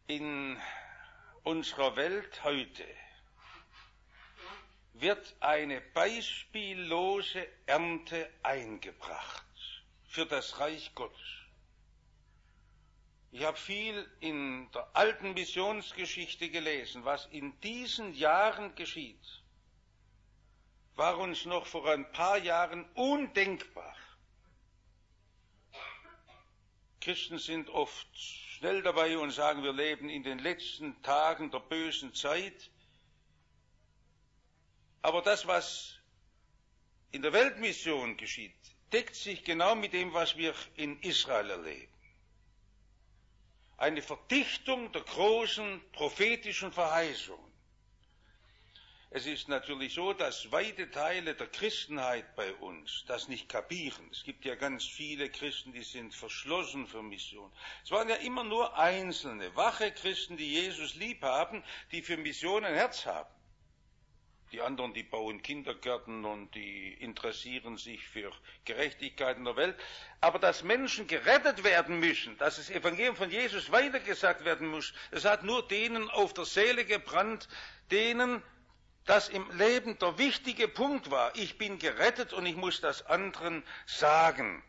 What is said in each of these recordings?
In unserer Welt heute wird eine beispiellose Ernte eingebracht für das Reich Gottes. Ich habe viel in der alten Missionsgeschichte gelesen, was in diesen Jahren geschieht, war uns noch vor ein paar Jahren undenkbar. Christen sind oft schnell dabei und sagen, wir leben in den letzten Tagen der bösen Zeit. Aber das, was in der Weltmission geschieht, deckt sich genau mit dem, was wir in Israel erleben. Eine Verdichtung der großen prophetischen Verheißungen. Es ist natürlich so, dass weite Teile der Christenheit bei uns das nicht kapieren. Es gibt ja ganz viele Christen, die sind verschlossen für Mission. Es waren ja immer nur einzelne, wache Christen, die Jesus lieb haben, die für Mission ein Herz haben. Die anderen, die bauen Kindergärten und die interessieren sich für Gerechtigkeit in der Welt. Aber dass Menschen gerettet werden müssen, dass das Evangelium von Jesus weitergesagt werden muss, es hat nur denen auf der Seele gebrannt, denen das im Leben der wichtige Punkt war. Ich bin gerettet und ich muss das anderen sagen.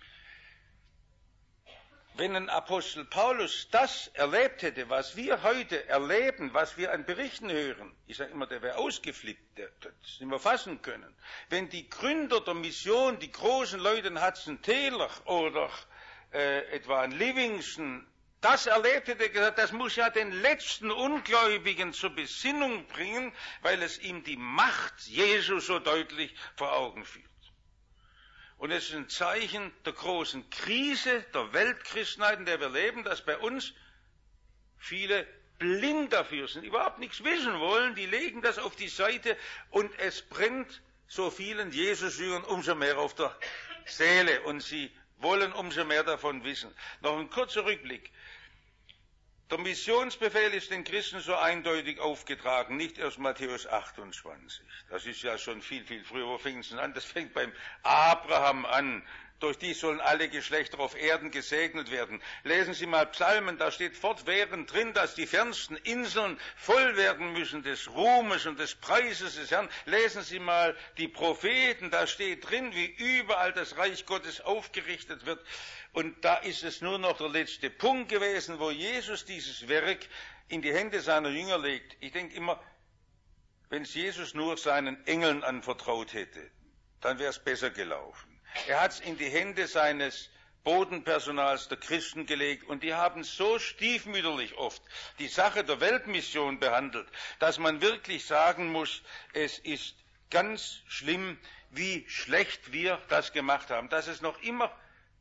Wenn ein Apostel Paulus das erlebt hätte, was wir heute erleben, was wir an Berichten hören, ich sage immer, der wäre ausgeflippt, der hätte es nicht mehr fassen können. Wenn die Gründer der Mission, die großen Leute, ein Hudson Taylor oder etwa ein Livingston, das erlebt hätte, gesagt, das muss ja den letzten Ungläubigen zur Besinnung bringen, weil es ihm die Macht Jesu so deutlich vor Augen führt. Und es ist ein Zeichen der großen Krise der Weltchristenheit, in der wir leben, dass bei uns viele blind dafür sind, überhaupt nichts wissen wollen, die legen das auf die Seite und es brennt so vielen Jesus-Jüngern umso mehr auf der Seele und sie wollen umso mehr davon wissen. Noch ein kurzer Rückblick. Der Missionsbefehl ist den Christen so eindeutig aufgetragen, nicht erst Matthäus 28. Das ist ja schon viel, viel früher. Wo fängt es denn an? Das fängt beim Abraham an. Durch die sollen alle Geschlechter auf Erden gesegnet werden. Lesen Sie mal Psalmen, da steht fortwährend drin, dass die fernsten Inseln voll werden müssen des Ruhmes und des Preises des Herrn. Lesen Sie mal die Propheten, da steht drin, wie überall das Reich Gottes aufgerichtet wird. Und da ist es nur noch der letzte Punkt gewesen, wo Jesus dieses Werk in die Hände seiner Jünger legt. Ich denke immer, wenn es Jesus nur seinen Engeln anvertraut hätte, dann wäre es besser gelaufen. Er hat es in die Hände seines Bodenpersonals der Christen gelegt und die haben so stiefmütterlich oft die Sache der Weltmission behandelt, dass man wirklich sagen muss, es ist ganz schlimm, wie schlecht wir das gemacht haben, dass es noch immer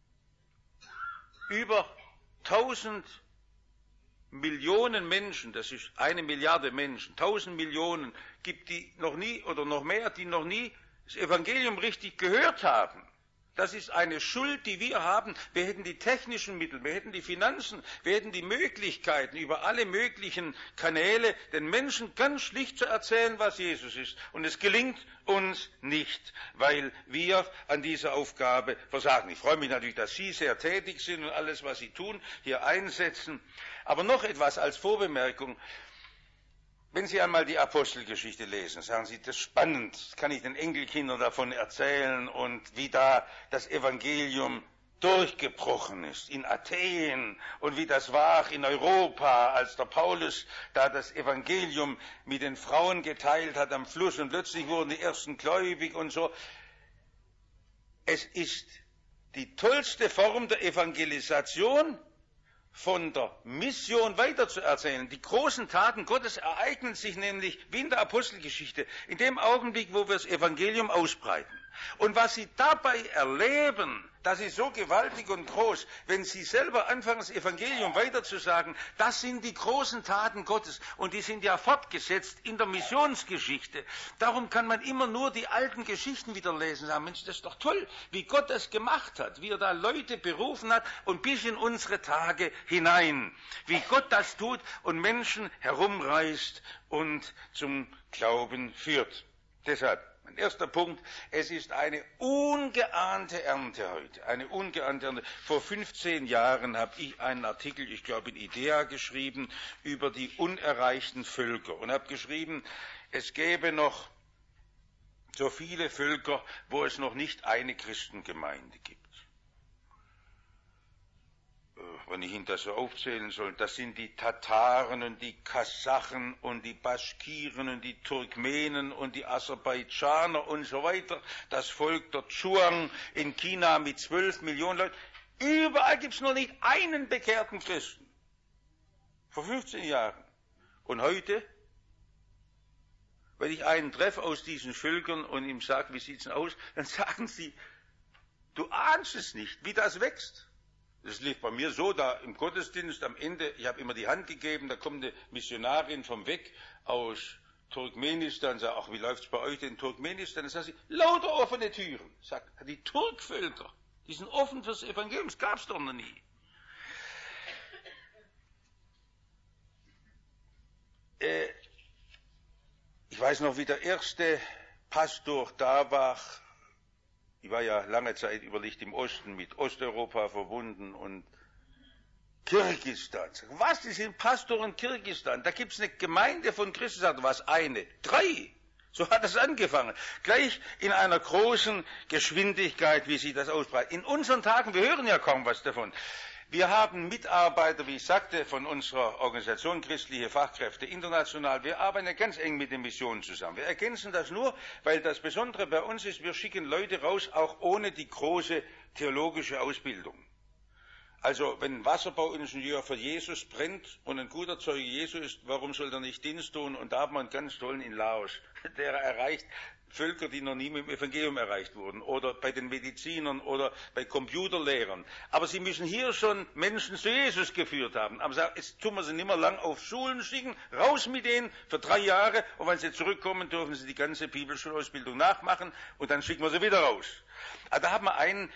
über 1000 Millionen Menschen, das ist 1 Milliarde Menschen, 1000 Millionen gibt, die noch nie oder noch mehr, die noch nie das Evangelium richtig gehört haben. Das ist eine Schuld, die wir haben. Wir hätten die technischen Mittel, wir hätten die Finanzen, wir hätten die Möglichkeiten, über alle möglichen Kanäle den Menschen ganz schlicht zu erzählen, was Jesus ist. Und es gelingt uns nicht, weil wir an dieser Aufgabe versagen. Ich freue mich natürlich, dass Sie sehr tätig sind und alles, was Sie tun, hier einsetzen. Aber noch etwas als Vorbemerkung. Wenn Sie einmal die Apostelgeschichte lesen, sagen Sie, das ist spannend, das kann ich den Enkelkindern davon erzählen und wie da das Evangelium durchgebrochen ist in Athen und wie das war in Europa, als der Paulus da das Evangelium mit den Frauen geteilt hat am Fluss und plötzlich wurden die ersten gläubig und so. Es ist die tollste Form der Evangelisation, von der Mission weiterzuerzählen. Die großen Taten Gottes ereignen sich nämlich wie in der Apostelgeschichte, in dem Augenblick, wo wir das Evangelium ausbreiten. Und was Sie dabei erleben, das ist so gewaltig und groß, wenn Sie selber anfangen, das Evangelium weiterzusagen, das sind die großen Taten Gottes und die sind ja fortgesetzt in der Missionsgeschichte. Darum kann man immer nur die alten Geschichten wieder lesen und sagen, Mensch, das ist doch toll, wie Gott das gemacht hat, wie er da Leute berufen hat und bis in unsere Tage hinein, wie Gott das tut und Menschen herumreißt und zum Glauben führt. Deshalb, Mein erster Punkt, es ist eine ungeahnte Ernte heute, eine ungeahnte Ernte. Vor 15 Jahren habe ich einen Artikel, ich glaube in IDEA, geschrieben über die unerreichten Völker und habe geschrieben, es gäbe noch so viele Völker, wo es noch nicht eine Christengemeinde gibt. Wenn ich Ihnen das so aufzählen soll, das sind die Tataren und die Kasachen und die Baschkiren und die Turkmenen und die Aserbaidschaner und so weiter, das Volk der Zhuang in China mit 12 Millionen Leuten. Überall gibt es noch nicht einen bekehrten Christen. Vor 15 Jahren. Und heute, wenn ich einen treffe aus diesen Völkern und ihm sage, wie sieht es denn aus, dann sagen sie, du ahnst es nicht, wie das wächst. Das lief bei mir so, da im Gottesdienst am Ende, ich habe immer die Hand gegeben, da kommt eine Missionarin vom Weg aus Turkmenistan, sagt, ach, wie läuft es bei euch denn in Turkmenistan? Dann sagt sie, lauter offene Türen. Sagt, die Turkvölker, die sind offen fürs Evangelium, das gab es doch noch nie. Ich weiß noch, wie der erste Pastor da war. Ich war ja lange Zeit über Licht im Osten mit Osteuropa verbunden und Kirgisistan. Was, die sind Pastor in Kirgisistan? Da gibt es eine Gemeinde von Christen, sagt was, eine, 3. So hat es angefangen. Gleich in einer großen Geschwindigkeit, wie sie das ausbreitet. In unseren Tagen, wir hören ja kaum was davon. Wir haben Mitarbeiter, wie ich sagte, von unserer Organisation Christliche Fachkräfte international. Wir arbeiten ganz eng mit den Missionen zusammen. Wir ergänzen das nur, weil das Besondere bei uns ist, wir schicken Leute raus, auch ohne die große theologische Ausbildung. Also, wenn ein Wasserbauingenieur für Jesus brennt und ein guter Zeuge Jesu ist, warum soll er nicht Dienst tun? Und da haben wir einen ganz tollen in Laos, der erreicht Völker, die noch nie mit dem Evangelium erreicht wurden, oder bei den Medizinern oder bei Computerlehrern. Aber sie müssen hier schon Menschen zu Jesus geführt haben. Aber jetzt tun wir sie nicht mehr lang auf Schulen schicken, raus mit denen für 3 Jahre, und wenn sie zurückkommen, dürfen sie die ganze Bibelschulausbildung nachmachen, und dann schicken wir sie wieder raus. Da haben wir einen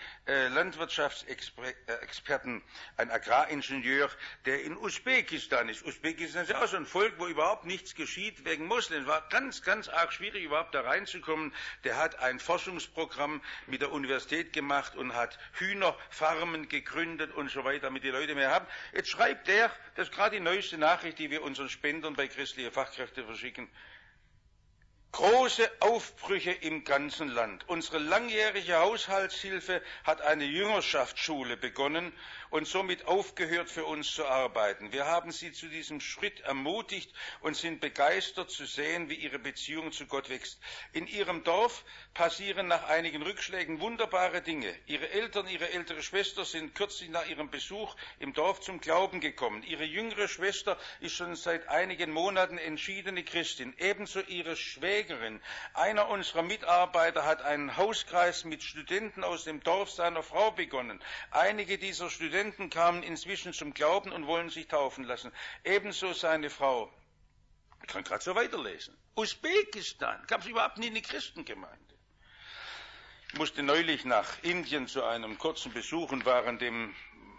Landwirtschaftsexperten, einen Agraringenieur, der in Usbekistan ist. Usbekistan ist ja auch so ein Volk, wo überhaupt nichts geschieht wegen Moslems. War ganz, ganz arg schwierig, überhaupt da reinzukommen. Der hat ein Forschungsprogramm mit der Universität gemacht und hat Hühnerfarmen gegründet und so weiter, damit die Leute mehr haben. Jetzt schreibt der, das ist gerade die neueste Nachricht, die wir unseren Spendern bei Christliche Fachkräfte verschicken, große Aufbrüche im ganzen Land. Unsere langjährige Haushaltshilfe hat eine Jüngerschaftsschule begonnen und somit aufgehört, für uns zu arbeiten. Wir haben sie zu diesem Schritt ermutigt und sind begeistert zu sehen, wie ihre Beziehung zu Gott wächst. In ihrem Dorf passieren nach einigen Rückschlägen wunderbare Dinge. Ihre Eltern, ihre ältere Schwester sind kürzlich nach ihrem Besuch im Dorf zum Glauben gekommen. Ihre jüngere Schwester ist schon seit einigen Monaten entschiedene Christin, ebenso ihre Schwägerin. Einer unserer Mitarbeiter hat einen Hauskreis mit Studenten aus dem Dorf seiner Frau begonnen. Einige dieser Studenten kamen inzwischen zum Glauben und wollen sich taufen lassen. Ebenso seine Frau. Ich kann gerade so weiterlesen. Usbekistan gab es überhaupt nie eine Christengemeinde. Ich musste neulich nach Indien zu einem kurzen Besuch und war an dem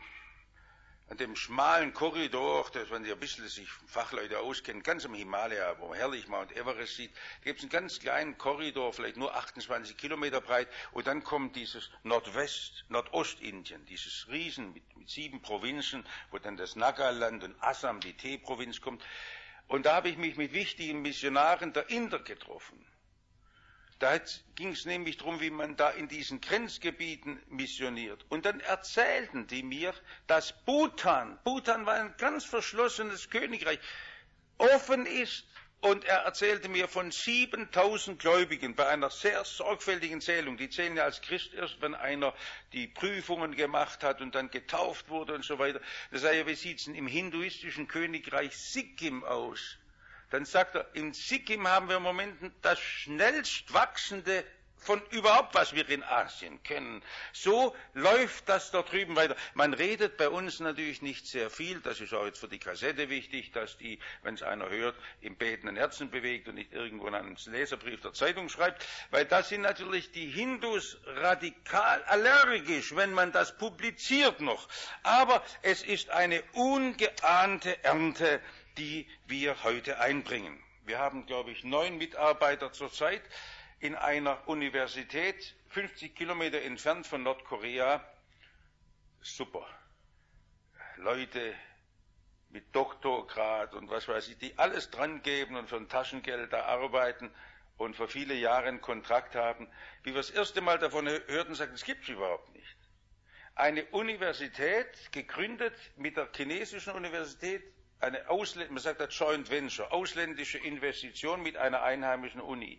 schmalen Korridor, das, wenn ihr ein bisschen sich Fachleute auskennen, ganz am Himalaya, wo man herrlich Mount Everest sieht, gibt es einen ganz kleinen Korridor, vielleicht nur 28 Kilometer breit, und dann kommt dieses Nordostindien, dieses Riesen mit 7 Provinzen, wo dann das Nagaland und Assam, die Teeprovinz, kommt. Und da habe ich mich mit wichtigen Missionaren der Inder getroffen. Da ging es nämlich darum, wie man da in diesen Grenzgebieten missioniert. Und dann erzählten die mir, dass Bhutan war ein ganz verschlossenes Königreich, offen ist. Und er erzählte mir von 7.000 Gläubigen bei einer sehr sorgfältigen Zählung. Die zählen ja als Christ erst, wenn einer die Prüfungen gemacht hat und dann getauft wurde und so weiter. Da sage ich, wie sieht es denn im hinduistischen Königreich Sikkim aus? Dann sagt er, in Sikkim haben wir im Moment das schnellst wachsende von überhaupt, was wir in Asien kennen. So läuft das da drüben weiter. Man redet bei uns natürlich nicht sehr viel. Das ist auch jetzt für die Kassette wichtig, dass die, wenn es einer hört, im betenden Herzen bewegt und nicht irgendwo in einen Leserbrief der Zeitung schreibt. Weil da sind natürlich die Hindus radikal allergisch, wenn man das publiziert noch. Aber es ist eine ungeahnte Ernte, die wir heute einbringen. Wir haben, glaube ich, 9 Mitarbeiter zurzeit. in einer Universität 50 Kilometer entfernt von Nordkorea. Super. Leute mit Doktorgrad und was weiß ich, die alles dran geben und für ein Taschengeld da arbeiten und für viele Jahre einen Kontrakt haben. Wie wir das erste Mal davon hörten, sagten, es gibt es überhaupt nicht. Eine Universität, gegründet mit der chinesischen Universität, man sagt das Joint Venture, ausländische Investition mit einer einheimischen Uni.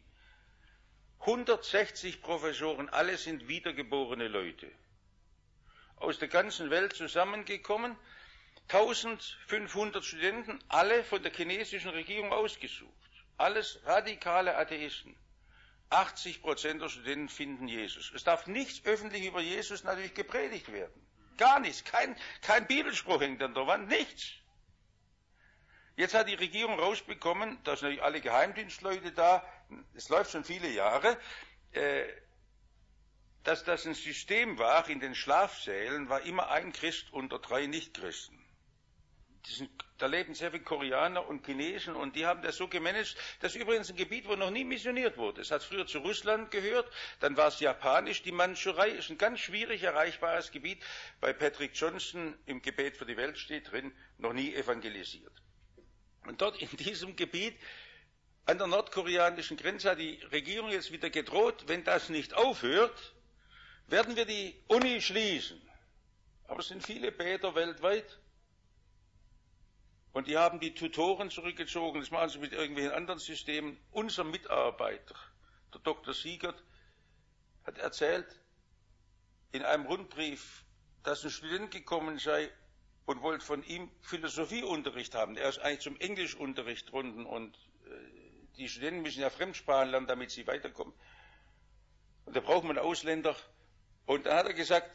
160 Professoren, alle sind wiedergeborene Leute. Aus der ganzen Welt zusammengekommen, 1500 Studenten, alle von der chinesischen Regierung ausgesucht. Alles radikale Atheisten. 80% der Studenten finden Jesus. Es darf nichts öffentlich über Jesus natürlich gepredigt werden. Gar nichts. Kein Bibelspruch hängt an der Wand. Nichts. Jetzt hat die Regierung rausbekommen, da sind natürlich alle Geheimdienstleute da, es läuft schon viele Jahre, dass das ein System war, in den Schlafsälen war immer ein Christ unter 3 Nichtchristen. Da leben sehr viele Koreaner und Chinesen und die haben das so gemanagt. Das ist übrigens ein Gebiet, wo noch nie missioniert wurde. Es hat früher zu Russland gehört, dann war es japanisch. Die Mandschurei ist ein ganz schwierig erreichbares Gebiet. Bei Patrick Johnson im Gebet für die Welt steht drin, noch nie evangelisiert. Und dort in diesem Gebiet, an der nordkoreanischen Grenze, hat die Regierung jetzt wieder gedroht, wenn das nicht aufhört, werden wir die Uni schließen. Aber es sind viele Bäder weltweit. Und die haben die Tutoren zurückgezogen, das machen sie mit irgendwelchen anderen Systemen. Unser Mitarbeiter, der Dr. Siegert, hat erzählt in einem Rundbrief, dass ein Student gekommen sei und wollte von ihm Philosophieunterricht haben. Er ist eigentlich zum Englischunterricht drunten und die Studenten müssen ja Fremdsprachen lernen, damit sie weiterkommen. Und da braucht man einen Ausländer. Und dann hat er gesagt,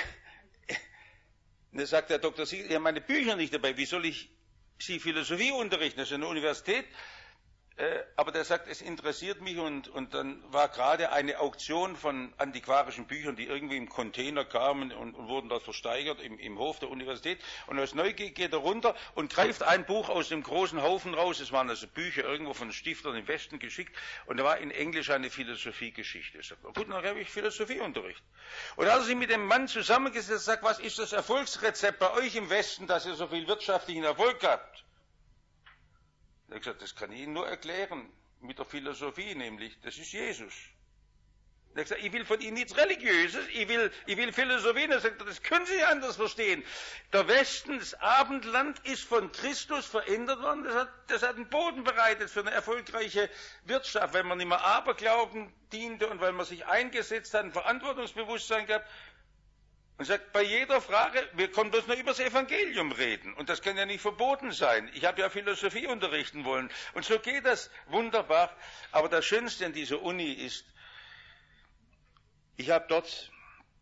da sagt der Dr. Siegert, ich habe meine Bücher nicht dabei, wie soll ich Sie Philosophie unterrichten, das ist eine Universität, aber der sagt, es interessiert mich und dann war gerade eine Auktion von antiquarischen Büchern, die irgendwie im Container kamen und wurden dort versteigert im Hof der Universität und aus Neugier geht er runter und greift ein Buch aus dem großen Haufen raus, es waren also Bücher irgendwo von Stiftern im Westen geschickt und da war in Englisch eine Philosophiegeschichte. Er sagt, gut, dann habe ich Philosophieunterricht. Und da hat er sich mit dem Mann zusammengesetzt und sagt, was ist das Erfolgsrezept bei euch im Westen, dass ihr so viel wirtschaftlichen Erfolg habt? Er hat gesagt, das kann ich Ihnen nur erklären, mit der Philosophie nämlich, das ist Jesus. Er hat gesagt, ich will von Ihnen nichts Religiöses, ich will Philosophie. Er sagt, das können Sie anders verstehen. Der Westen, das Abendland, ist von Christus verändert worden, das hat einen Boden bereitet für eine erfolgreiche Wirtschaft, weil man nicht mehr Aberglauben diente und weil man sich eingesetzt hat, ein Verantwortungsbewusstsein gehabt. Und sagt, bei jeder Frage, wir können bloß nur über das Evangelium reden. Und das kann ja nicht verboten sein. Ich habe ja Philosophie unterrichten wollen. Und so geht das wunderbar. Aber das Schönste an dieser Uni ist, ich habe dort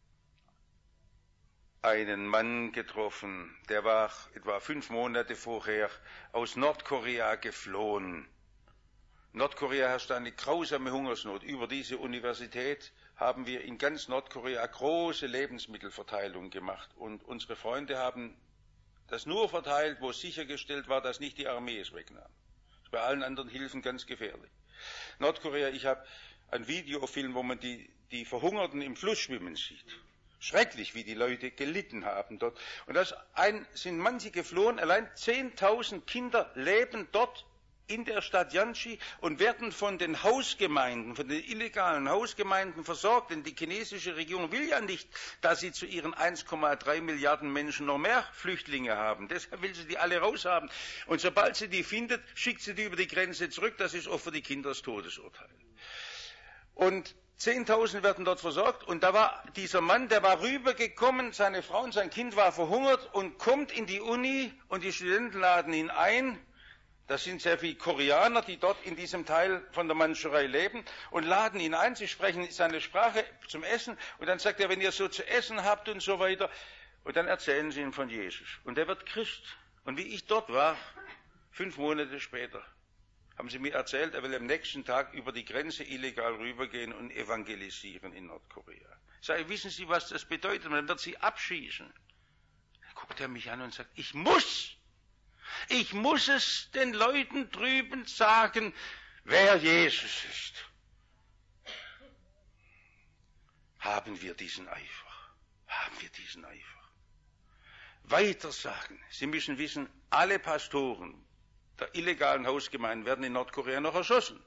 einen Mann getroffen, der war etwa 5 Monate vorher aus Nordkorea geflohen. In Nordkorea herrscht eine grausame Hungersnot. Über diese Universität haben wir in ganz Nordkorea große Lebensmittelverteilung gemacht. Und unsere Freunde haben das nur verteilt, wo sichergestellt war, dass nicht die Armee es wegnahm. Das ist bei allen anderen Hilfen ganz gefährlich. Nordkorea, ich habe ein Videofilm, wo man die Verhungerten im Fluss schwimmen sieht. Schrecklich, wie die Leute gelitten haben dort. Und sind manche geflohen, allein 10.000 Kinder leben dort in der Stadt Yanchi und werden von den Hausgemeinden, von den illegalen Hausgemeinden versorgt, denn die chinesische Regierung will ja nicht, dass sie zu ihren 1,3 Milliarden Menschen noch mehr Flüchtlinge haben. Deshalb will sie die alle raushaben. Und sobald sie die findet, schickt sie die über die Grenze zurück. Das ist oft für die Kinder das Todesurteil. Und 10.000 werden dort versorgt und da war dieser Mann, der war rübergekommen, seine Frau und sein Kind war verhungert und kommt in die Uni und die Studenten laden ihn ein. Das sind sehr viele Koreaner, die dort in diesem Teil von der Mandschurei leben und laden ihn ein. Sie sprechen seine Sprache zum Essen und dann sagt er, wenn ihr so zu essen habt und so weiter. Und dann erzählen sie ihm von Jesus. Und er wird Christ. Und wie ich dort war, 5 Monate später, haben sie mir erzählt, er will am nächsten Tag über die Grenze illegal rübergehen und evangelisieren in Nordkorea. Ich sage, wissen Sie, was das bedeutet? Man wird sie abschießen. Dann guckt er mich an und sagt, ich muss es den Leuten drüben sagen, wer Jesus ist. Haben wir diesen Eifer? Haben wir diesen Eifer? Weiter sagen. Sie müssen wissen, alle Pastoren der illegalen Hausgemeinden werden in Nordkorea noch erschossen.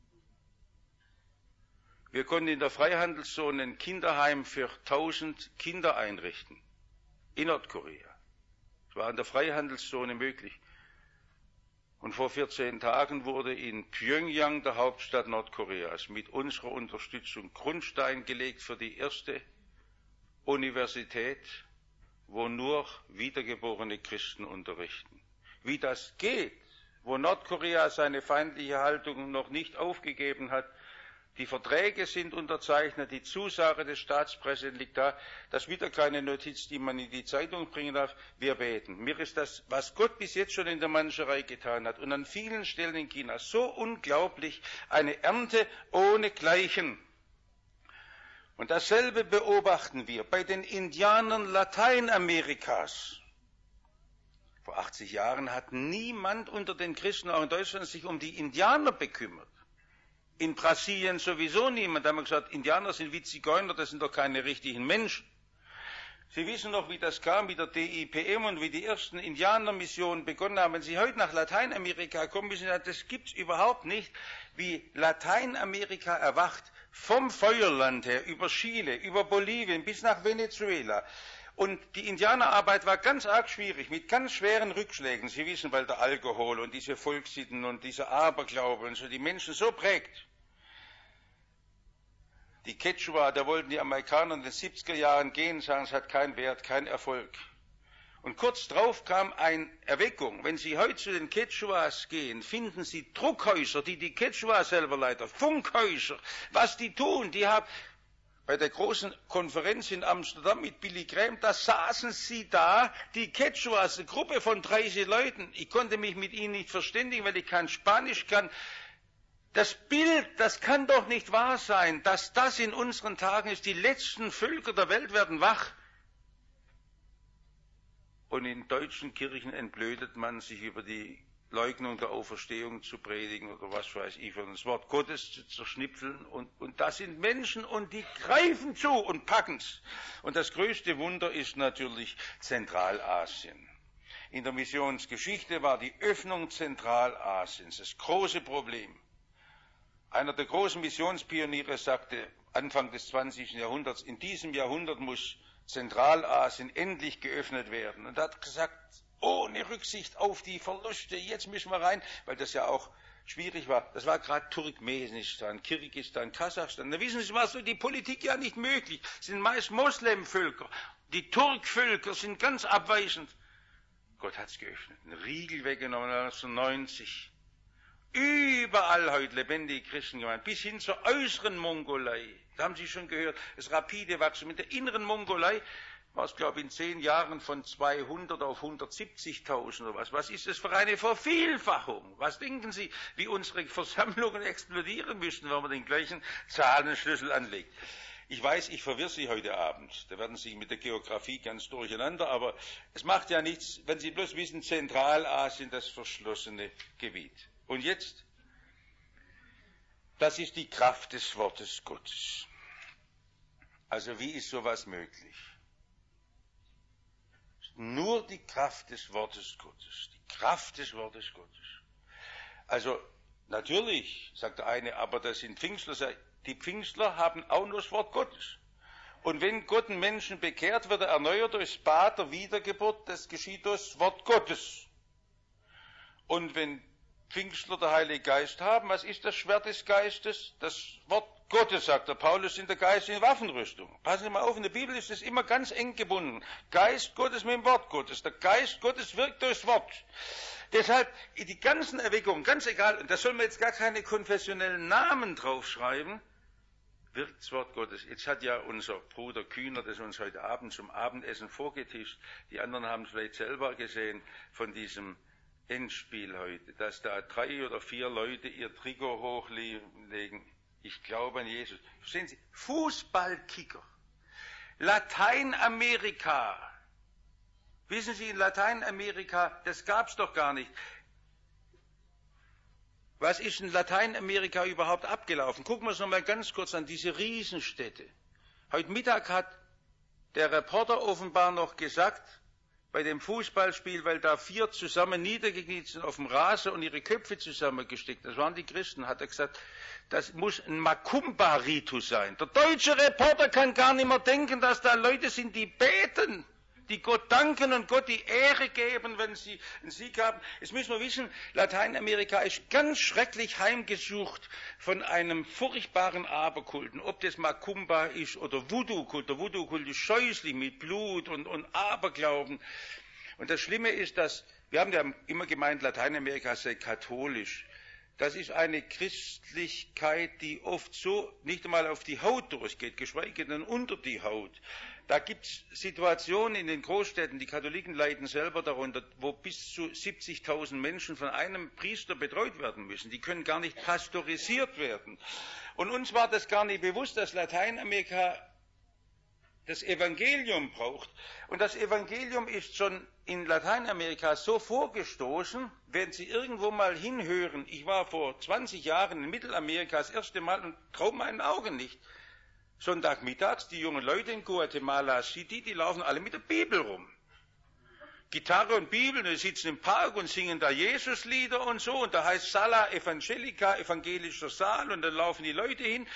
Wir konnten in der Freihandelszone ein Kinderheim für 1000 Kinder einrichten. In Nordkorea. Es war in der Freihandelszone möglich. Und vor 14 Tagen wurde in Pyongyang, der Hauptstadt Nordkoreas, mit unserer Unterstützung Grundstein gelegt für die erste Universität, wo nur wiedergeborene Christen unterrichten. Wie das geht, wo Nordkorea seine feindliche Haltung noch nicht aufgegeben hat, die Verträge sind unterzeichnet, die Zusage des Staatspräsidenten liegt da, das ist wieder keine Notiz, die man in die Zeitung bringen darf. Wir beten. Mir ist das, was Gott bis jetzt schon in der Manscherei getan hat und an vielen Stellen in China, so unglaublich, eine Ernte ohnegleichen. Und dasselbe beobachten wir bei den Indianern Lateinamerikas. Vor 80 Jahren hat niemand unter den Christen, auch in Deutschland, sich um die Indianer bekümmert. In Brasilien sowieso niemand. Da haben wir gesagt, Indianer sind wie Zigeuner, das sind doch keine richtigen Menschen. Sie wissen noch, wie das kam mit der DIPM und wie die ersten Indianermissionen begonnen haben. Wenn Sie heute nach Lateinamerika kommen, müssen Sie sagen, das gibt's überhaupt nicht, wie Lateinamerika erwacht, vom Feuerland her, über Chile, über Bolivien bis nach Venezuela. Und die Indianerarbeit war ganz arg schwierig, mit ganz schweren Rückschlägen. Sie wissen, weil der Alkohol und diese Volkssitten und dieser Aberglaube und so die Menschen so prägt. Die Quechua, da wollten die Amerikaner in den 70er Jahren gehen, sagen, es hat keinen Wert, keinen Erfolg. Und kurz darauf kam eine Erweckung. Wenn Sie heute zu den Quechuas gehen, finden Sie Druckhäuser, die Quechua selber leiten, Funkhäuser. Was die tun, die haben bei der großen Konferenz in Amsterdam mit Billy Graham, da saßen sie da, die Quechuas, eine Gruppe von 30 Leuten. Ich konnte mich mit ihnen nicht verständigen, weil ich kein Spanisch kann. Das Bild, das kann doch nicht wahr sein, dass das in unseren Tagen ist. Die letzten Völker der Welt werden wach. Und in deutschen Kirchen entblödet man sich über die Leugnung der Auferstehung zu predigen oder was weiß ich, und das Wort Gottes zu zerschnipseln. Und das sind Menschen und die greifen zu und packen's. Und das größte Wunder ist natürlich Zentralasien. In der Missionsgeschichte war die Öffnung Zentralasiens das große Problem. Einer der großen Missionspioniere sagte Anfang des 20. Jahrhunderts, in diesem Jahrhundert muss Zentralasien endlich geöffnet werden. Und er hat gesagt, ohne Rücksicht auf die Verluste, jetzt müssen wir rein, weil das ja auch schwierig war. Das war gerade Turkmenistan, Kirgisistan, Kasachstan. Da wissen Sie was, so die Politik ja nicht möglich. Es sind meist Moslemvölker. Die Turkvölker sind ganz abweichend. Gott hat es geöffnet, einen Riegel weggenommen 1990. Überall heute lebendige Christengemeinden, bis hin zur äußeren Mongolei. Da haben Sie schon gehört, das rapide Wachstum. In der inneren Mongolei war es, glaube ich, in 10 Jahren von 200 auf 170.000 oder was. Was ist das für eine Vervielfachung? Was denken Sie, wie unsere Versammlungen explodieren müssten, wenn man den gleichen Zahlenschlüssel anlegt? Ich weiß, ich verwirre Sie heute Abend. Da werden Sie mit der Geografie ganz durcheinander, aber es macht ja nichts, wenn Sie bloß wissen, Zentralasien, das verschlossene Gebiet. Und jetzt, das ist die Kraft des Wortes Gottes. Also wie ist sowas möglich? Nur die Kraft des Wortes Gottes. Die Kraft des Wortes Gottes. Also natürlich, sagt der eine, aber das sind Pfingstler. Die Pfingstler haben auch nur das Wort Gottes. Und wenn Gott einen Menschen bekehrt, wird er erneuert durchs Bad der Wiedergeburt. Das geschieht durch das Wort Gottes. Und wenn Pfingstler der Heilige Geist haben, was ist das Schwert des Geistes? Das Wort Gottes, sagt der Paulus, in der geistigen Waffenrüstung. Passen Sie mal auf, in der Bibel ist es immer ganz eng gebunden. Geist Gottes mit dem Wort Gottes. Der Geist Gottes wirkt durchs Wort. Deshalb, die ganzen Erweckungen, ganz egal, und da soll man jetzt gar keine konfessionellen Namen draufschreiben, wirkt das Wort Gottes. Jetzt hat ja unser Bruder Kühner das uns heute Abend zum Abendessen vorgetischt. Die anderen haben es vielleicht selber gesehen von diesem Endspiel heute, dass da 3 oder 4 Leute ihr Trikot hochlegen. Ich glaube an Jesus. Verstehen Sie? Fußballkicker. Lateinamerika. Wissen Sie, in Lateinamerika, das gab's doch gar nicht. Was ist in Lateinamerika überhaupt abgelaufen? Gucken wir uns noch mal ganz kurz an diese Riesenstädte. Heute Mittag hat der Reporter offenbar noch gesagt, bei dem Fußballspiel, weil da 4 zusammen niedergekniet sind auf dem Rasen und ihre Köpfe zusammengesteckt, das waren die Christen, hat er gesagt, das muss ein Makumba-Ritus sein. Der deutsche Reporter kann gar nicht mehr denken, dass da Leute sind, die beten, die Gott danken und Gott die Ehre geben, wenn sie einen Sieg haben. Jetzt müssen wir wissen, Lateinamerika ist ganz schrecklich heimgesucht von einem furchtbaren Aberkulten. Ob das Macumba ist oder Voodoo-Kult. Der Voodoo-Kult ist scheußlich mit Blut und Aberglauben. Und das Schlimme ist, dass, wir haben ja immer gemeint, Lateinamerika sei katholisch. Das ist eine Christlichkeit, die oft so nicht einmal auf die Haut durchgeht, geschweige denn unter die Haut. Da gibt es Situationen in den Großstädten, die Katholiken leiden selber darunter, wo bis zu 70.000 Menschen von einem Priester betreut werden müssen. Die können gar nicht pastorisiert werden. Und uns war das gar nicht bewusst, dass Lateinamerika das Evangelium braucht. Und das Evangelium ist schon in Lateinamerika so vorgestoßen, wenn Sie irgendwo mal hinhören. Ich war vor 20 Jahren in Mittelamerika das erste Mal und traue meinen Augen nicht. Sonntagmittags, die jungen Leute in Guatemala City, die laufen alle mit der Bibel rum. Gitarre und Bibel, die sitzen im Park und singen da Jesuslieder und so, und da heißt Sala Evangelica, evangelischer Saal, und dann laufen die Leute hin.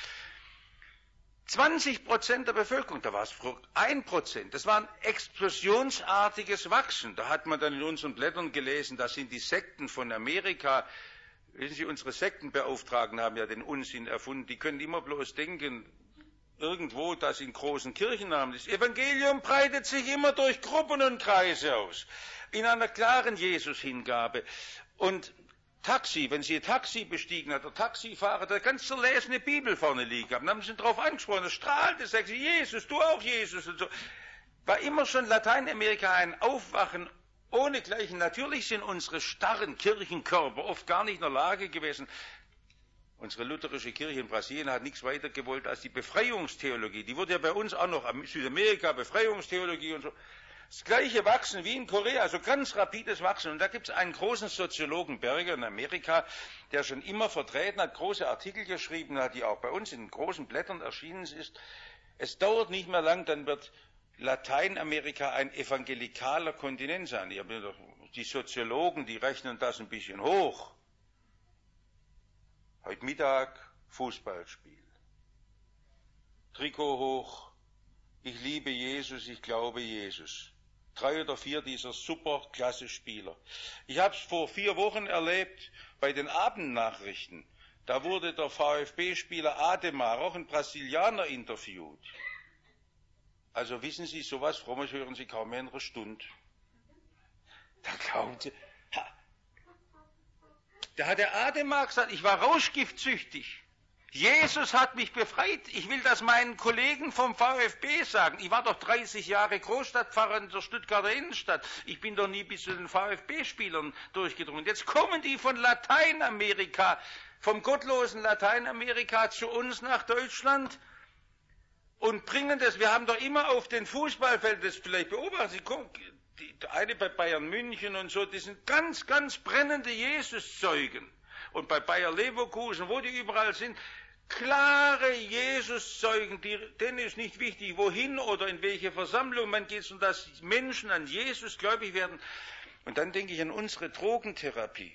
20% der Bevölkerung, da war es 1%, das war ein explosionsartiges Wachsen. Da hat man dann in unseren Blättern gelesen, das sind die Sekten von Amerika. Wissen Sie, unsere Sektenbeauftragten haben ja den Unsinn erfunden, die können immer bloß denken, irgendwo, das in großen Kirchennamen ist. Das Evangelium breitet sich immer durch Gruppen und Kreise aus. In einer klaren Jesus-Hingabe. Und Taxi, wenn Sie ein Taxi bestiegen hat, der Taxifahrer, der ganz zerlesene Bibel vorne liegen haben, dann haben Sie ihn darauf angesprochen, er strahlte, sagt sie, Jesus, du auch Jesus und so. War immer schon Lateinamerika ein Aufwachen ohnegleichen. Natürlich sind unsere starren Kirchenkörper oft gar nicht in der Lage gewesen. Unsere lutherische Kirche in Brasilien hat nichts weiter gewollt als die Befreiungstheologie. Die wurde ja bei uns auch noch, Südamerika, Befreiungstheologie und so. Das gleiche Wachsen wie in Korea, also ganz rapides Wachsen. Und da gibt es einen großen Soziologen, Berger in Amerika, der schon immer vertreten hat, große Artikel geschrieben hat, die auch bei uns in großen Blättern erschienen ist. Es dauert nicht mehr lang, dann wird Lateinamerika ein evangelikaler Kontinent sein. Die Soziologen, die rechnen das ein bisschen hoch. Heute Mittag Fußballspiel. Trikot hoch. Ich liebe Jesus, ich glaube Jesus. 3 oder 4 dieser superklasse Spieler. Ich habe es vor 4 Wochen erlebt bei den Abendnachrichten. Da wurde der VfB-Spieler Ademar, auch ein Brasilianer, interviewt. Also wissen Sie, sowas Frommes hören Sie kaum mehr in einer Stunde. Da glauben Sie, da hat der Ademar gesagt, ich war rauschgiftsüchtig. Jesus hat mich befreit. Ich will das meinen Kollegen vom VfB sagen. Ich war doch 30 Jahre Großstadtpfarrer in der Stuttgarter Innenstadt. Ich bin doch nie bis zu den VfB-Spielern durchgedrungen. Jetzt kommen die von Lateinamerika, vom gottlosen Lateinamerika zu uns nach Deutschland und bringen das. Wir haben doch immer auf den Fußballfeldern, das vielleicht beobachtet, Sie gucken, eine bei Bayern München und so, die sind ganz, ganz brennende Jesuszeugen. Und bei Bayer Leverkusen, wo die überall sind, klare Jesuszeugen, denen ist nicht wichtig, wohin oder in welche Versammlung man geht, sondern dass Menschen an Jesus gläubig werden. Und dann denke ich an unsere Drogentherapie.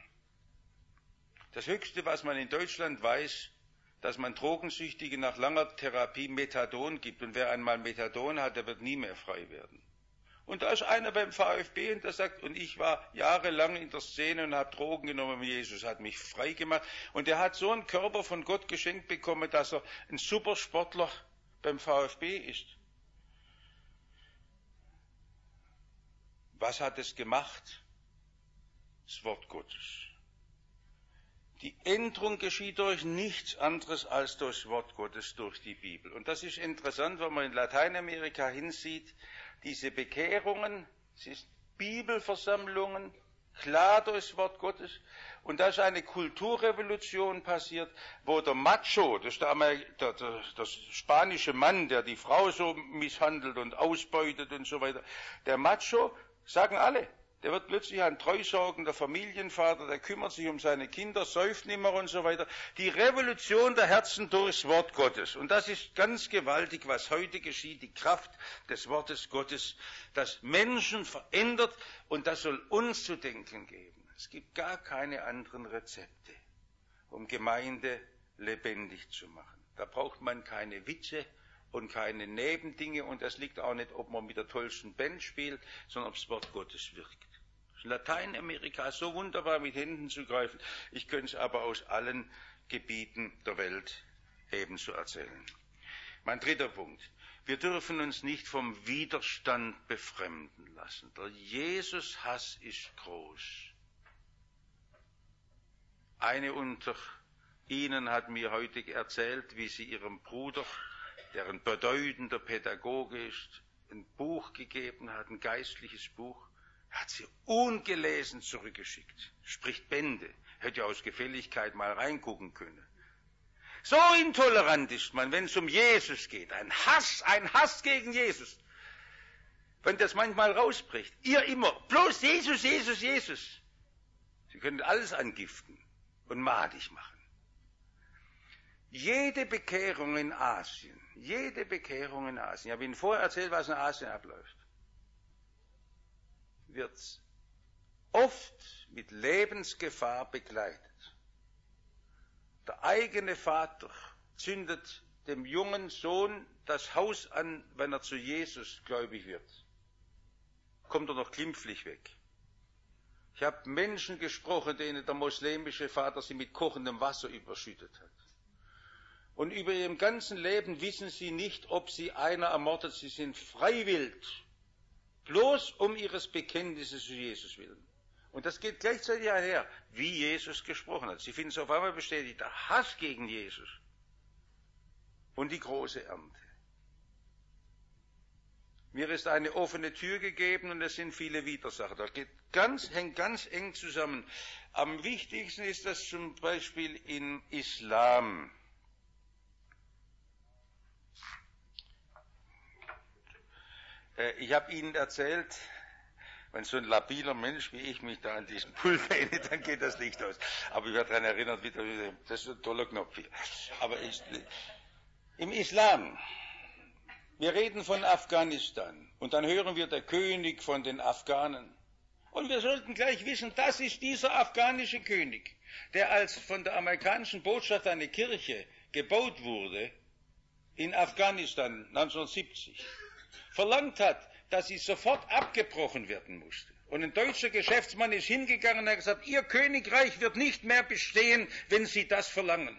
Das Höchste, was man in Deutschland weiß, dass man Drogensüchtigen nach langer Therapie Methadon gibt. Und wer einmal Methadon hat, der wird nie mehr frei werden. Und da ist einer beim VfB und der sagt, und ich war jahrelang in der Szene und habe Drogen genommen, Jesus hat mich frei gemacht. Und er hat so einen Körper von Gott geschenkt bekommen, dass er ein Supersportler beim VfB ist. Was hat es gemacht? Das Wort Gottes. Die Änderung geschieht durch nichts anderes als durch das Wort Gottes, durch die Bibel. Und das ist interessant, wenn man in Lateinamerika hinsieht, diese Bekehrungen, es sind Bibelversammlungen, klar durchs Wort Gottes. Und da ist eine Kulturrevolution passiert, wo der Macho, das ist der spanische Mann, der die Frau so misshandelt und ausbeutet und so weiter, der Macho, sagen alle, Der wird plötzlich ein treusorgender Familienvater, der kümmert sich um seine Kinder, säuft nimmer und so weiter. Die Revolution der Herzen durchs Wort Gottes. Und das ist ganz gewaltig, was heute geschieht, die Kraft des Wortes Gottes, das Menschen verändert, und das soll uns zu denken geben. Es gibt gar keine anderen Rezepte, um Gemeinde lebendig zu machen. Da braucht man keine Witze und keine Nebendinge, und das liegt auch nicht, ob man mit der tollsten Band spielt, sondern ob das Wort Gottes wirkt. In Lateinamerika ist so wunderbar mit Händen zu greifen. Ich könnte es aber aus allen Gebieten der Welt ebenso erzählen. Mein dritter Punkt. Wir dürfen uns nicht vom Widerstand befremden lassen. Der Jesus-Hass ist groß. Eine unter Ihnen hat mir heute erzählt, wie sie ihrem Bruder, der ein bedeutender Pädagoge ist, ein Buch gegeben hat, ein geistliches Buch. Er hat sie ungelesen zurückgeschickt. Spricht Bände. Hätte ja aus Gefälligkeit mal reingucken können. So intolerant ist man, wenn es um Jesus geht. Ein Hass gegen Jesus. Wenn das manchmal rausbricht. Ihr immer, bloß Jesus, Jesus, Jesus. Sie können alles angiften und madig machen. Jede Bekehrung in Asien, ich habe Ihnen vorher erzählt, was in Asien abläuft, wird oft mit Lebensgefahr begleitet. Der eigene Vater zündet dem jungen Sohn das Haus an, wenn er zu Jesus gläubig wird. Kommt er noch glimpflich weg. Ich habe Menschen gesprochen, denen der moslemische Vater sie mit kochendem Wasser überschüttet hat. Und über ihrem ganzen Leben wissen sie nicht, ob sie einer ermordet. Sie sind freiwillig, bloß um ihres Bekenntnisses zu Jesus willen. Und das geht gleichzeitig einher, wie Jesus gesprochen hat. Sie finden es auf einmal bestätigt, der Hass gegen Jesus und die große Ernte. Mir ist eine offene Tür gegeben und es sind viele Widersacher. Das hängt ganz eng zusammen. Am wichtigsten ist das zum Beispiel im Islam. Ich habe Ihnen erzählt, wenn so ein labiler Mensch wie ich mich da an diesen Pult lehne, dann geht das Licht aus. Aber ich werde daran erinnert, das ist ein toller Knopf hier. Aber im Islam, wir reden von Afghanistan und dann hören wir der König von den Afghanen. Und wir sollten gleich wissen, das ist dieser afghanische König, der als von der amerikanischen Botschaft eine Kirche gebaut wurde in Afghanistan 1970. Verlangt hat, dass sie sofort abgebrochen werden musste. Und ein deutscher Geschäftsmann ist hingegangen und hat gesagt, Ihr Königreich wird nicht mehr bestehen, wenn Sie das verlangen.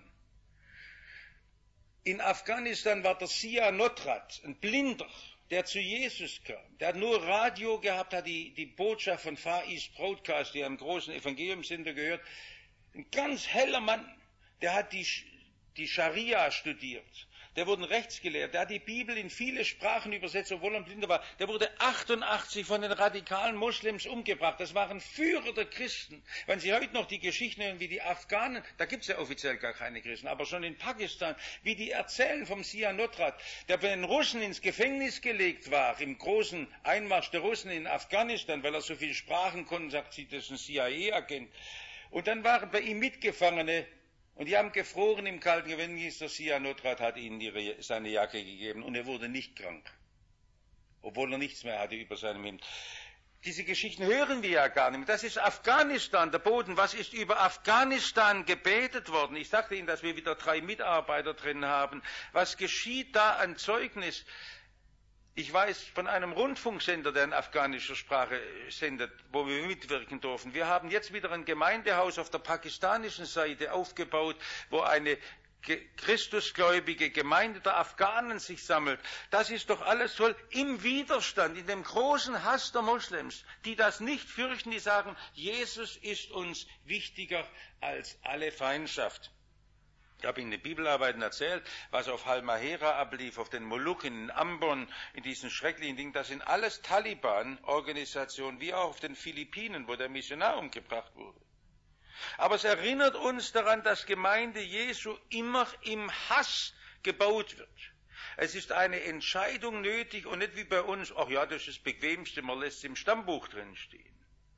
In Afghanistan war der Sia Notrat, ein Blinder, der zu Jesus kam. Der hat nur Radio gehabt, hat die Botschaft von Far East Broadcast, die einem großen Evangeliumssender gehört. Ein ganz heller Mann, der hat die Scharia studiert. Der wurde ein Rechtsgelehrter, der hat die Bibel in viele Sprachen übersetzt, obwohl er ein Blinder war. Der wurde 88 von den radikalen Moslems umgebracht. Das waren Führer der Christen. Wenn Sie heute noch die Geschichten hören, wie die Afghanen, da gibt es ja offiziell gar keine Christen, aber schon in Pakistan, wie die erzählen vom Sia Notrat, der bei den Russen ins Gefängnis gelegt war, im großen Einmarsch der Russen in Afghanistan, weil er so viele Sprachen konnte, sagt sie, das ist ein CIA-Agent. Und dann waren bei ihm Mitgefangene, und die haben gefroren im kalten Gefängnis. Der Sia Notrat hat ihnen seine Jacke gegeben und er wurde nicht krank, obwohl er nichts mehr hatte über seinem Hemd. Diese Geschichten hören wir ja gar nicht mehr. Das ist Afghanistan, der Boden. Was ist über Afghanistan gebetet worden? Ich sagte Ihnen, dass wir wieder 3 Mitarbeiter drin haben. Was geschieht da an Zeugnis? Ich weiß von einem Rundfunksender, der in afghanischer Sprache sendet, wo wir mitwirken dürfen. Wir haben jetzt wieder ein Gemeindehaus auf der pakistanischen Seite aufgebaut, wo eine christusgläubige Gemeinde der Afghanen sich sammelt. Das ist doch alles toll. Im Widerstand, in dem großen Hass der Moslems, die das nicht fürchten, die sagen, Jesus ist uns wichtiger als alle Feindschaft. Ich habe Ihnen in den Bibelarbeiten erzählt, was auf Halmahera ablief, auf den Molukken, in Ambon, in diesen schrecklichen Dingen. Das sind alles Taliban-Organisationen, wie auch auf den Philippinen, wo der Missionar umgebracht wurde. Aber es erinnert uns daran, dass Gemeinde Jesu immer im Hass gebaut wird. Es ist eine Entscheidung nötig und nicht wie bei uns, ach ja, das ist das Bequemste, man lässt es im Stammbuch drin stehen.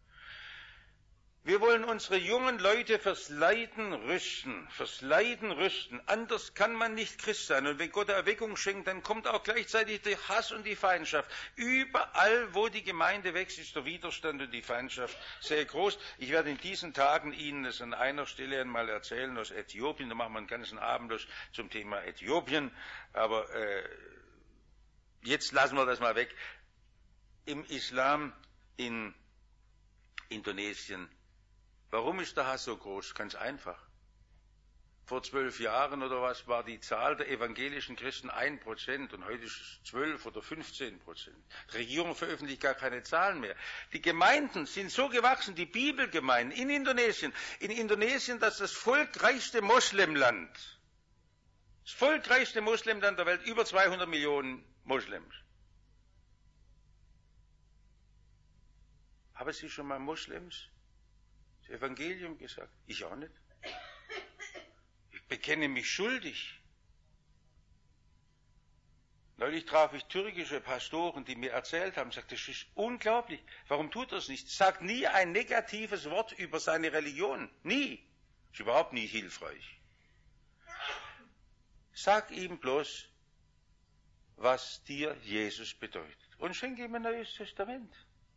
unsere jungen Leute fürs Leiden rüsten. Anders kann man nicht Christ sein. Und wenn Gott Erweckung schenkt, dann kommt auch gleichzeitig der Hass und die Feindschaft. Überall, wo die Gemeinde wächst, ist der Widerstand und die Feindschaft sehr groß. Ich werde in diesen Tagen Ihnen das an einer Stelle einmal erzählen aus Äthiopien. Da machen wir einen ganzen Abend zum Thema Äthiopien. Aber jetzt lassen wir das mal weg. Im Islam in Indonesien. Warum ist der Hass so groß? Ganz einfach. Vor 12 Jahren oder was war die Zahl der evangelischen Christen 1% und heute ist es 12 oder 15%. Die Regierung veröffentlicht gar keine Zahlen mehr. Die Gemeinden sind so gewachsen, die Bibelgemeinden in Indonesien. In Indonesien, das ist das volkreichste Moslemland. Das volkreichste Moslemland der Welt, über 200 Millionen Moslems. Haben Sie schon mal Moslems das Evangelium gesagt? Ich auch nicht. Ich bekenne mich schuldig. Neulich traf ich türkische Pastoren, die mir erzählt haben, sagte, das ist unglaublich. Warum tut er es nicht? Sagt nie ein negatives Wort über seine Religion. Nie. Ist überhaupt nie hilfreich. Sag ihm bloß, was dir Jesus bedeutet. Und schenke ihm ein Neues Testament.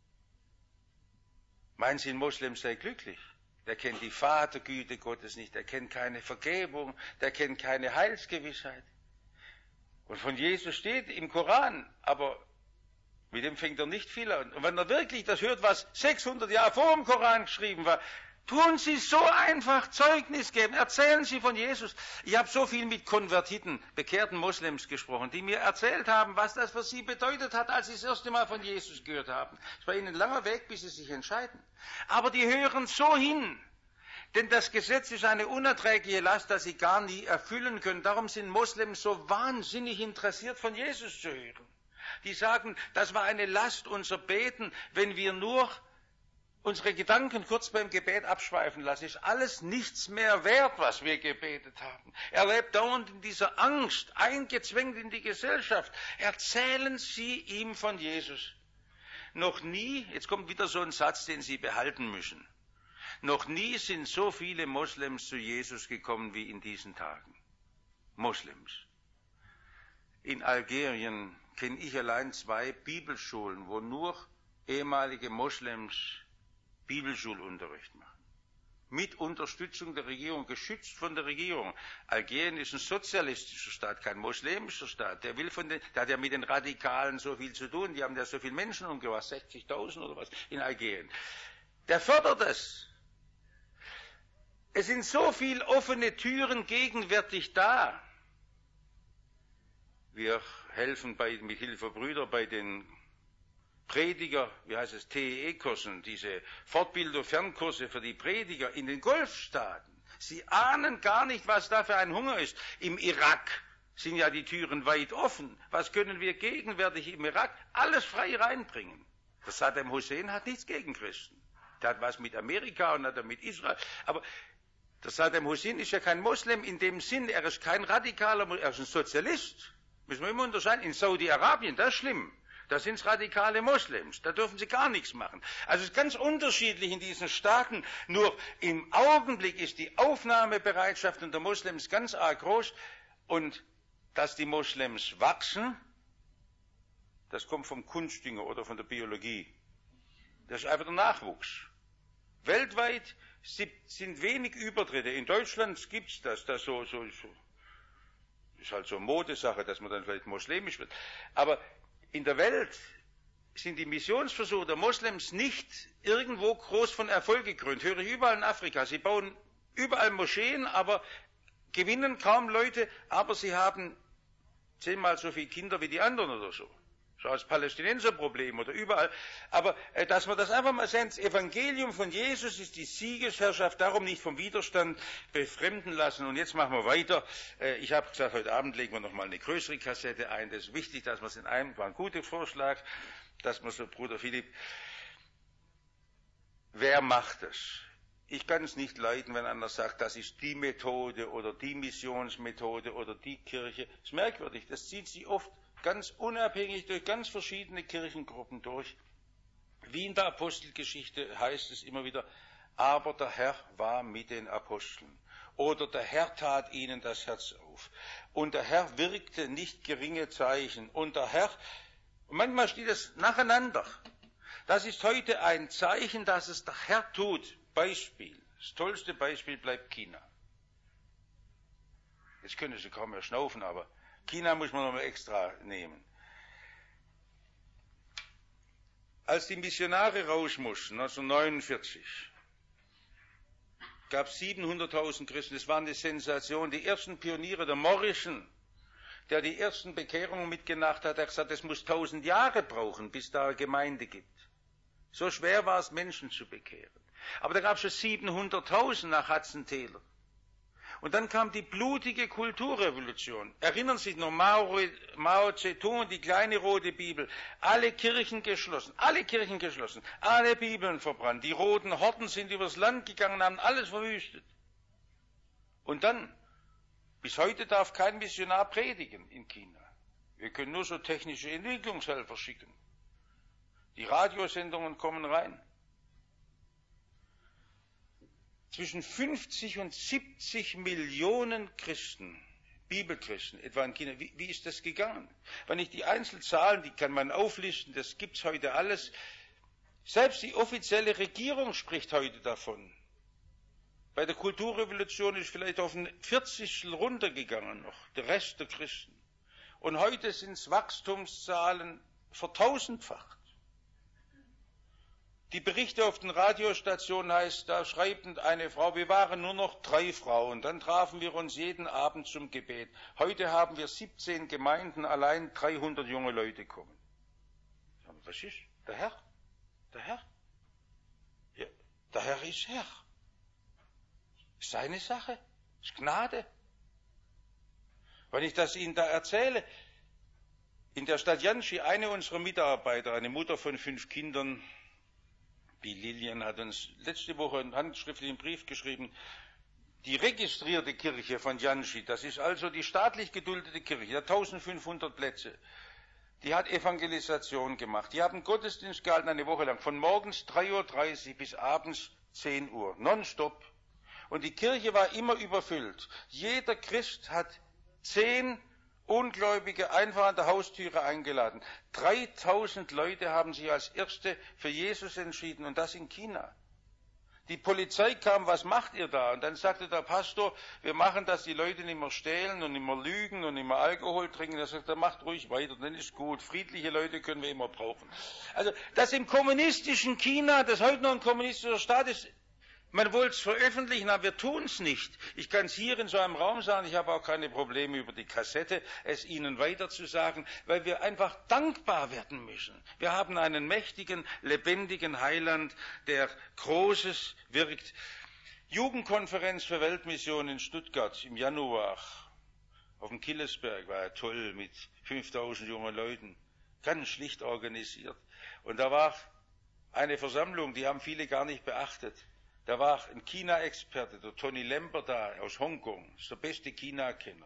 Meinen Sie, ein Moslem sei glücklich? Der kennt die Vatergüte Gottes nicht, der kennt keine Vergebung, der kennt keine Heilsgewissheit. Und von Jesus steht im Koran, aber mit dem fängt er nicht viel an. Und wenn er wirklich das hört, was 600 Jahre vor dem Koran geschrieben war, tun Sie so einfach Zeugnis geben, erzählen Sie von Jesus. Ich habe so viel mit Konvertiten, bekehrten Moslems gesprochen, die mir erzählt haben, was das für sie bedeutet hat, als sie das erste Mal von Jesus gehört haben. Es war ihnen ein langer Weg, bis sie sich entscheiden. Aber die hören so hin, denn das Gesetz ist eine unerträgliche Last, dass sie gar nie erfüllen können. Darum sind Moslems so wahnsinnig interessiert, von Jesus zu hören. Die sagen, das war eine Last, unser Beten, wenn wir nur unsere Gedanken kurz beim Gebet abschweifen lassen, ist alles nichts mehr wert, was wir gebetet haben. Er lebt dauernd in dieser Angst, eingezwängt in die Gesellschaft. Erzählen Sie ihm von Jesus. Noch nie, jetzt kommt wieder so ein Satz, den Sie behalten müssen. Noch nie sind so viele Moslems zu Jesus gekommen wie in diesen Tagen. Moslems. In Algerien kenne ich allein 2 Bibelschulen, wo nur ehemalige Moslems Bibelschulunterricht machen. Mit Unterstützung der Regierung, geschützt von der Regierung. Algerien ist ein sozialistischer Staat, kein muslimischer Staat. Der hat ja mit den Radikalen so viel zu tun, die haben ja so viele Menschen umgebracht, 60.000 oder was in Algerien. Der fördert es. Es sind so viele offene Türen gegenwärtig da. Wir helfen mit Hilfe Brüder bei den Prediger, TEE-Kursen, diese Fortbildung, Fernkurse für die Prediger in den Golfstaaten. Sie ahnen gar nicht, was da für ein Hunger ist. Im Irak sind ja die Türen weit offen. Was können wir gegenwärtig im Irak? Alles frei reinbringen. Der Saddam Hussein hat nichts gegen Christen. Der hat was mit Amerika und hat mit Israel. Aber der Saddam Hussein ist ja kein Moslem in dem Sinn, er ist kein radikaler, er ist ein Sozialist. Müssen wir immer unterscheiden. In Saudi-Arabien, das ist schlimm. Da sind es radikale Moslems, da dürfen sie gar nichts machen. Also es ist ganz unterschiedlich in diesen Staaten, nur im Augenblick ist die Aufnahmebereitschaft unter Moslems ganz arg groß und dass die Moslems wachsen, das kommt vom Kunstdünger oder von der Biologie. Das ist einfach der Nachwuchs. Weltweit sind wenig Übertritte. In Deutschland gibt es das so. Ist halt so eine Modesache, dass man dann vielleicht moslemisch wird. Aber in der Welt sind die Missionsversuche der Moslems nicht irgendwo groß von Erfolg gekrönt. Höre ich überall in Afrika. Sie bauen überall Moscheen, aber gewinnen kaum Leute, aber sie haben 10-mal so viele Kinder wie die anderen oder so. So als Palästinenserproblem oder überall. Aber dass man das einfach mal sehen, das Evangelium von Jesus ist die Siegesherrschaft, darum nicht vom Widerstand befremden lassen. Und jetzt machen wir weiter. Ich habe gesagt, heute Abend legen wir noch mal eine größere Kassette ein. Das ist wichtig, dass wir es in einem, war ein guter Vorschlag, dass man so, Bruder Philipp, wer macht es? Ich kann es nicht leiden, wenn einer sagt, das ist die Methode oder die Missionsmethode oder die Kirche. Das ist merkwürdig, das zieht sich oft ganz unabhängig durch ganz verschiedene Kirchengruppen durch. Wie in der Apostelgeschichte heißt es immer wieder, aber der Herr war mit den Aposteln. Oder der Herr tat ihnen das Herz auf. Und der Herr wirkte nicht geringe Zeichen. Und der Herr, manchmal steht es nacheinander. Das ist heute ein Zeichen, dass es der Herr tut. Beispiel. Das tollste Beispiel bleibt China. Jetzt können Sie kaum mehr schnaufen, aber China muss man nochmal extra nehmen. Als die Missionare raus mussten, 1949, gab es 700.000 Christen. Das war eine Sensation. Die ersten Pioniere, der Morrison, der die ersten Bekehrungen mitgemacht hat, hat gesagt, es muss 1000 Jahre brauchen, bis da eine Gemeinde gibt. So schwer war es, Menschen zu bekehren. Aber da gab es schon 700.000 nach Hudson-Taylor. Und dann kam die blutige Kulturrevolution. Erinnern Sie sich noch, Mao Zedong und die kleine rote Bibel. Alle Kirchen geschlossen, alle Bibeln verbrannt. Die roten Horden sind übers Land gegangen, haben alles verwüstet. Und dann, bis heute darf kein Missionar predigen in China. Wir können nur so technische Entwicklungshelfer schicken. Die Radiosendungen kommen rein. Zwischen 50 und 70 Millionen Christen, Bibelchristen, etwa in China. Wie ist das gegangen? Wenn ich die Einzelzahlen, die kann man auflisten, das gibt's heute alles. Selbst die offizielle Regierung spricht heute davon. Bei der Kulturrevolution ist vielleicht auf ein 40 runtergegangen noch, der Rest der Christen. Und heute sind es Wachstumszahlen vertausendfacht. Die Berichte auf den Radiostationen heißt, da schreibt eine Frau, wir waren nur noch 3 Frauen, dann trafen wir uns jeden Abend zum Gebet. Heute haben wir 17 Gemeinden, allein 300 junge Leute kommen. Was ist? Der Herr? Der Herr? Ja, der Herr ist Herr. Ist seine Sache. Ist Gnade. Wenn ich das Ihnen da erzähle, in der Stadt Jiangxi, eine unserer Mitarbeiter, eine Mutter von 5 Kindern, die Lilian hat uns letzte Woche einen handschriftlichen Brief geschrieben. Die registrierte Kirche von Jiangxi, das ist also die staatlich geduldete Kirche, die hat 1500 Plätze. Die hat Evangelisation gemacht. Die haben Gottesdienst gehalten eine Woche lang, von morgens 3:30 Uhr bis abends 10 Uhr, nonstop. Und die Kirche war immer überfüllt. Jeder Christ hat 10 Ungläubige einfach an der Haustüre eingeladen. 3000 Leute haben sich als Erste für Jesus entschieden, und das in China. Die Polizei kam, was macht ihr da? Und dann sagte der Pastor, wir machen, dass die Leute nicht mehr stehlen und nicht mehr lügen und nicht mehr Alkohol trinken. Er sagt, macht ruhig weiter, dann ist gut. Friedliche Leute können wir immer brauchen. Also, das im kommunistischen China, das heute noch ein kommunistischer Staat ist, man wollte es veröffentlichen, aber wir tun es nicht. Ich kann es hier in so einem Raum sagen, ich habe auch keine Probleme über die Kassette, es Ihnen weiterzusagen, weil wir einfach dankbar werden müssen. Wir haben einen mächtigen, lebendigen Heiland, der Großes wirkt. Jugendkonferenz für Weltmission in Stuttgart im Januar. Auf dem Killesberg war ja toll mit 5000 jungen Leuten. Ganz schlicht organisiert. Und da war eine Versammlung, die haben viele gar nicht beachtet. Da war ein China-Experte, der Tony Lemper da aus Hongkong, ist der beste China-Kenner.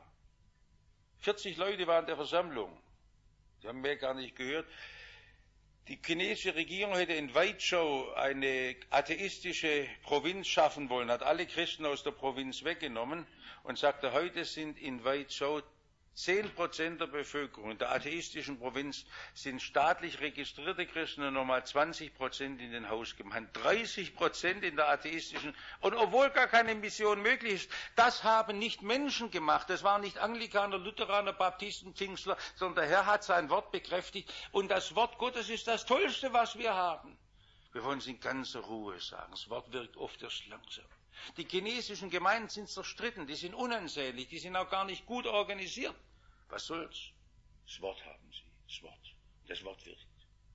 40 Leute waren in der Versammlung. Die haben mehr gar nicht gehört. Die chinesische Regierung hätte in Weizhou eine atheistische Provinz schaffen wollen, hat alle Christen aus der Provinz weggenommen und sagte, heute sind in Weizhou 10% der Bevölkerung in der atheistischen Provinz sind staatlich registrierte Christen und nochmal 20% in den Hausgemeinden, 30% in der atheistischen, und obwohl gar keine Mission möglich ist, das haben nicht Menschen gemacht, das waren nicht Anglikaner, Lutheraner, Baptisten, Pfingstler, sondern der Herr hat sein Wort bekräftigt, und das Wort Gottes ist das Tollste, was wir haben. Wir wollen es in ganzer Ruhe sagen, das Wort wirkt oft erst langsam. Die chinesischen Gemeinden sind zerstritten, die sind unansehnlich, die sind auch gar nicht gut organisiert. Was soll's? Das Wort haben sie, das Wort. Das Wort wirkt.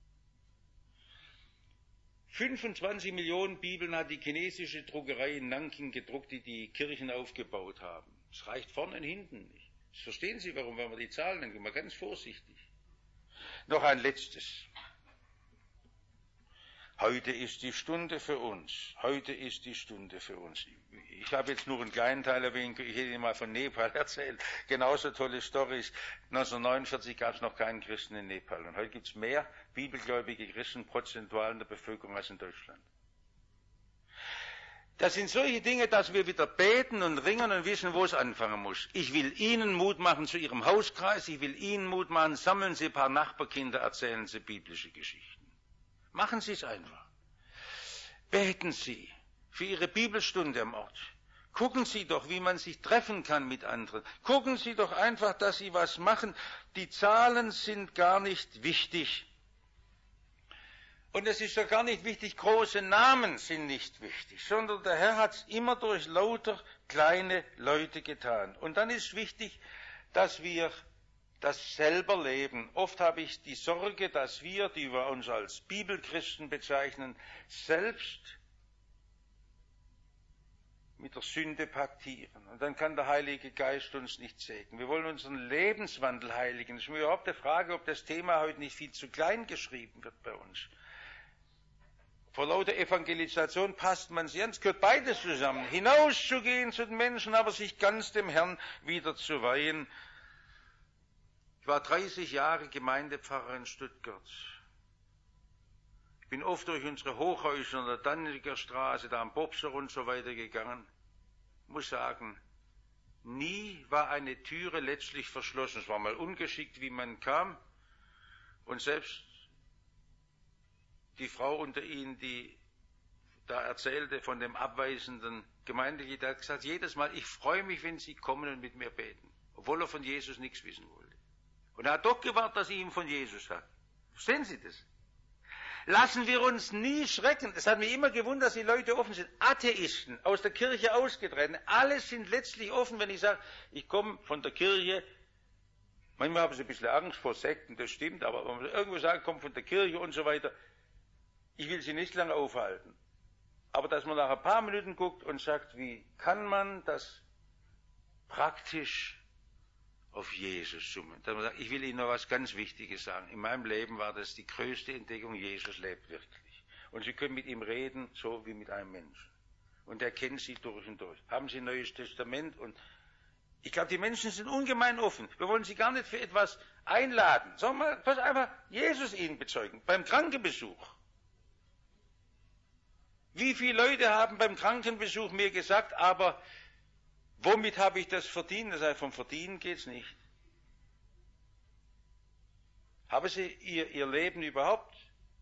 25 Millionen Bibeln hat die chinesische Druckerei in Nanking gedruckt, die die Kirchen aufgebaut haben. Das reicht vorne und hinten nicht. Das verstehen Sie, warum, wenn wir die Zahlen nennen, mal ganz vorsichtig. Noch ein letztes. Heute ist die Stunde für uns. Heute ist die Stunde für uns. Ich habe jetzt nur einen kleinen Teil erwähnt, ich hätte Ihnen mal von Nepal erzählt. Genauso tolle Storys. 1949 gab es noch keinen Christen in Nepal. Und heute gibt es mehr bibelgläubige Christen prozentual in der Bevölkerung als in Deutschland. Das sind solche Dinge, dass wir wieder beten und ringen und wissen, wo es anfangen muss. Ich will Ihnen Mut machen zu Ihrem Hauskreis, ich will Ihnen Mut machen, sammeln Sie ein paar Nachbarkinder, erzählen Sie biblische Geschichten. Machen Sie es einfach. Beten Sie für Ihre Bibelstunde am Ort. Gucken Sie doch, wie man sich treffen kann mit anderen. Gucken Sie doch einfach, dass Sie was machen. Die Zahlen sind gar nicht wichtig. Und es ist doch gar nicht wichtig, große Namen sind nicht wichtig, sondern der Herr hat es immer durch lauter kleine Leute getan. Und dann ist wichtig, dass wir das selber leben. Oft habe ich die Sorge, dass wir, die wir uns als Bibelchristen bezeichnen, selbst mit der Sünde paktieren. Und dann kann der Heilige Geist uns nicht segnen. Wir wollen unseren Lebenswandel heiligen. Es ist mir überhaupt die Frage, ob das Thema heute nicht viel zu klein geschrieben wird bei uns. Vor lauter Evangelisation passt man sich an. Es gehört beides zusammen. Hinauszugehen zu den Menschen, aber sich ganz dem Herrn wieder zu weihen. Ich war 30 Jahre Gemeindepfarrer in Stuttgart. Ich bin oft durch unsere Hochhäuser an der Danniger Straße, da am Bobser und so weiter gegangen. Ich muss sagen, nie war eine Türe letztlich verschlossen. Es war mal ungeschickt, wie man kam. Und selbst die Frau unter ihnen, die da erzählte von dem abweisenden Gemeindeglied, hat gesagt, jedes Mal, ich freue mich, wenn Sie kommen und mit mir beten. Obwohl er von Jesus nichts wissen wollte. Und er hat doch gewartet, dass ich ihm von Jesus sage. Verstehen Sie das? Lassen wir uns nie schrecken. Es hat mich immer gewundert, dass die Leute offen sind. Atheisten, aus der Kirche ausgetreten, alle sind letztlich offen, wenn ich sage, ich komme von der Kirche. Manchmal haben sie ein bisschen Angst vor Sekten, das stimmt, aber wenn man irgendwo sagt, ich komme von der Kirche und so weiter, ich will sie nicht lange aufhalten. Aber dass man nach ein paar Minuten guckt und sagt, wie kann man das praktisch auf Jesus summen? Dass man sagt, ich will Ihnen noch was ganz Wichtiges sagen. In meinem Leben war das die größte Entdeckung, Jesus lebt wirklich. Und Sie können mit ihm reden, so wie mit einem Menschen. Und er kennt Sie durch und durch. Haben Sie ein Neues Testament? Und ich glaube, die Menschen sind ungemein offen. Wir wollen sie gar nicht für etwas einladen, sondern einfach Jesus ihnen bezeugen. Beim Krankenbesuch. Wie viele Leute haben beim Krankenbesuch mir gesagt, aber womit habe ich das verdient? Das heißt, vom Verdienen geht's nicht. Haben Sie ihr Leben überhaupt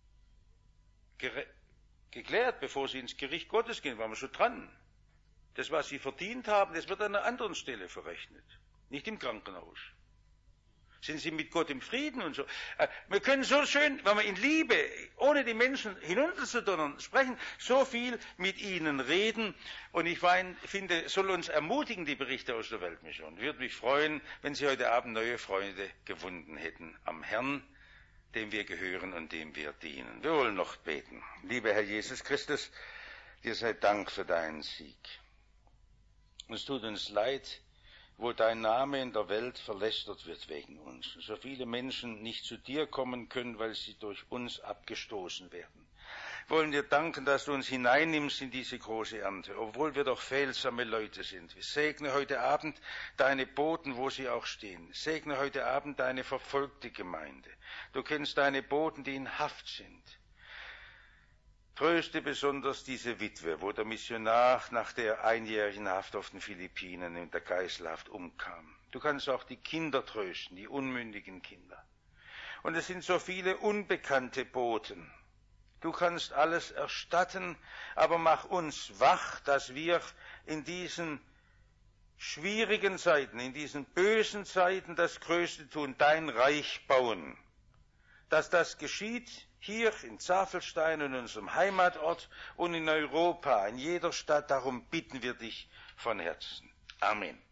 geklärt, bevor Sie ins Gericht Gottes gehen? Waren wir schon dran? Das, was Sie verdient haben, das wird an einer anderen Stelle verrechnet. Nicht im Krankenhaus. Sind Sie mit Gott im Frieden und so? Wir können so schön, wenn wir in Liebe, ohne die Menschen hinunterzudonnern, sprechen, so viel mit ihnen reden. Und ich finde, es soll uns ermutigen, die Berichte aus der Weltmission. Ich würde mich freuen, wenn Sie heute Abend neue Freunde gefunden hätten am Herrn, dem wir gehören und dem wir dienen. Wir wollen noch beten. Lieber Herr Jesus Christus, dir sei Dank für deinen Sieg. Es tut uns leid, wo dein Name in der Welt verlästert wird wegen uns. So viele Menschen nicht zu dir kommen können, weil sie durch uns abgestoßen werden. Wir wollen dir danken, dass du uns hineinnimmst in diese große Ernte, obwohl wir doch fehlsame Leute sind. Wir segne heute Abend deine Boten, wo sie auch stehen. Segne heute Abend deine verfolgte Gemeinde. Du kennst deine Boten, die in Haft sind. Tröste besonders diese Witwe, wo der Missionar nach der einjährigen Haft auf den Philippinen in der Geiselhaft umkam. Du kannst auch die Kinder trösten, die unmündigen Kinder. Und es sind so viele unbekannte Boten. Du kannst alles erstatten, aber mach uns wach, dass wir in diesen schwierigen Zeiten, in diesen bösen Zeiten das Größte tun, dein Reich bauen. Dass das geschieht hier in Zafelstein, in unserem Heimatort und in Europa, in jeder Stadt, darum bitten wir dich von Herzen. Amen.